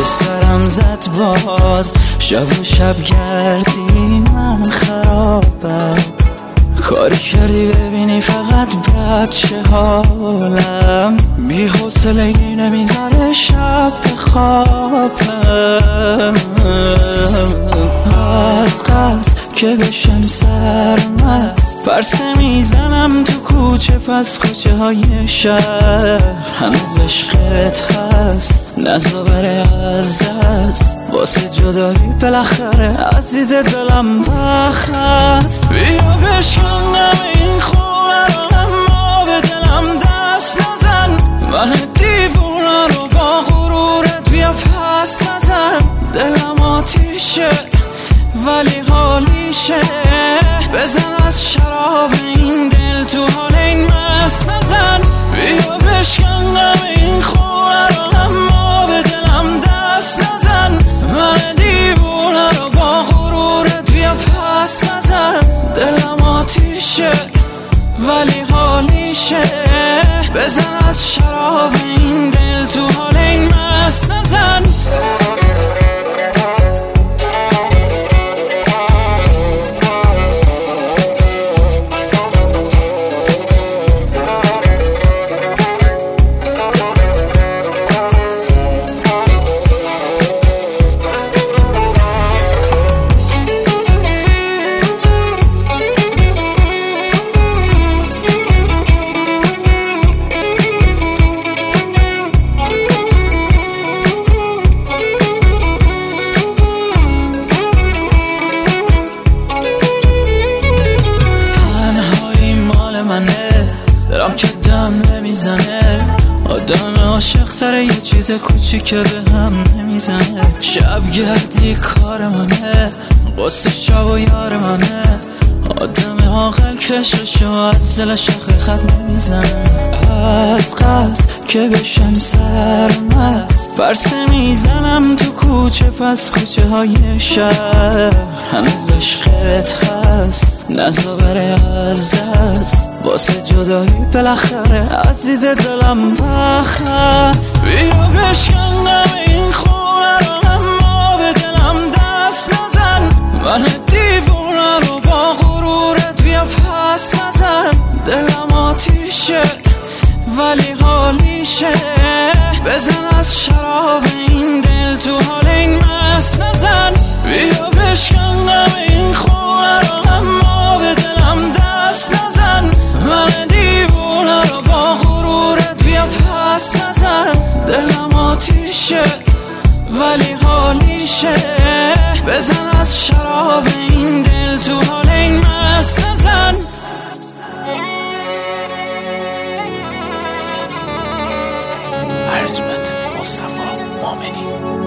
سرم زد باز، شب و شب گردی من خرابم. کاری کردی ببینی فقط بد شه حالم، بی حوصلگی نمیذاره شب بخوابم. از قصد که بشم سرمست پرسه میزنم تو کوچه پس کوچه های شهر. هنوز عشقت هست نزا بره از دست، واسه جدایی بالاخره عزیز دلم بخست. بیا بشکنم این خونه رو اما به دلم دست نزن، من دیوونه رو با غرورت بیا پس نزن. دلم آتیشه ولی حالیشه، بزن از شراب این دل تو حال این مست نزن. بیا بشکنم این خونه رو اما به دلم دست نزن، من دیوونه رو با غرورت بیا پس نزن. دلم آتیشه ولی حالیشه، بزن از شراب این دل تو حال این مست نزن. دلم که دم نمیزنه، آدم عاشق تره یه چیز کوچیکه به هم نمیزنه. شب گردی کار منه، قصه شب و یار منه، آدم عاقل کششو از دلش حقیقت نمیزنه. از قصد که بشم سرمست پرسه میزنم تو کوچه پس کوچه های شهر. هنوز عشقت هست نزا بره از دست، واسه جدایی بالاخره عزیز دلم بخست. بیا بشکنم این خونه رو اما به دلم دست نزن، من دیوونه رو با غرورت بیا پس نزن. دلم آتیشه ولی حالیشه، بزن از شراب این دل تو حال این مست نزن. بیا بشکنم این خونه رو اما به دلم دست نزن، من دیوونه رو با غرورت بیا پس نزن. دلم آتیشه ولی حالیشه، بزن از شراب این دل تو حال این مست نزن. Arrangement مصطفی مومنی.